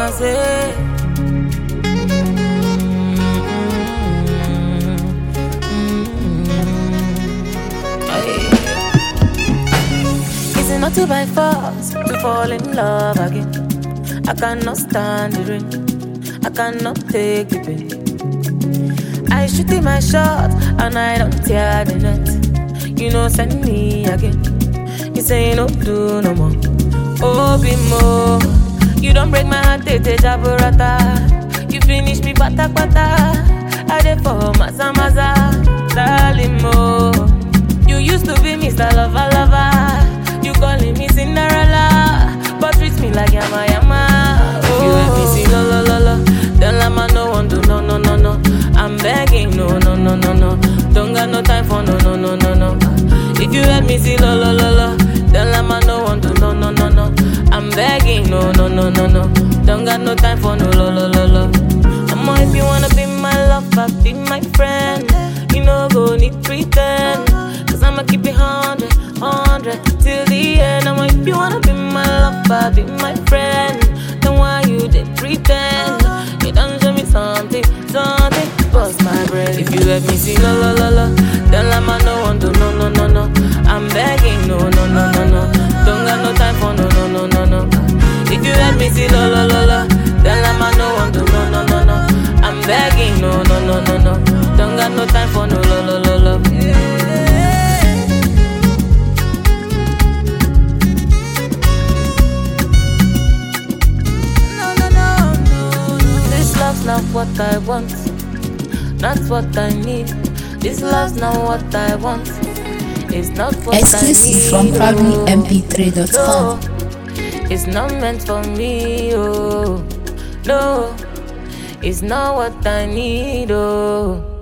say. Is it not to by force to fall in love again? I cannot stand the rain, I cannot take the pain. I shoot in my shot and I don't tear the net. You know, send me again. You say no do no more. Oh, be more. You don't break my heart, tete jaburata. You finish me bata bata. I dey for maza maza, darling mo. You used to be Mr. Lover Lover. You calling me Cinderella, but treat me like yama yama. Oh. You let me see lo lo lo lo. Then lama no one do no no no no. I'm begging no no no no no. Don't got no time for no no no no no. If you let me see lo lo lo lo, then lama no one do no no no no. I'm begging no no no no no. Don't got no time for no lo lo lo lo. I'ma if you wanna be my lover, be my friend. You know go need pretend, cause I'ma keep it 100 till the end. I'ma if you wanna be my lover, be my friend. Then why you did pretend? You done show me something, bust my brain. If you let me see lo lo lo lo, then I'ma no one do no no no no. I'm begging no no no no no. Don't got no time for no no no no no. If you let me see lo lo lo lo, then I'ma no one do no no no no. I'm begging no no no no no. Don't got no time for no lo lo lo lo. No no no no. This love's not what I want, not what I need. This love's not what I want. It's not what Exclusive I need. from proudlymp3.com. No, it's not meant for me. Oh, no, it's not what I need. Oh.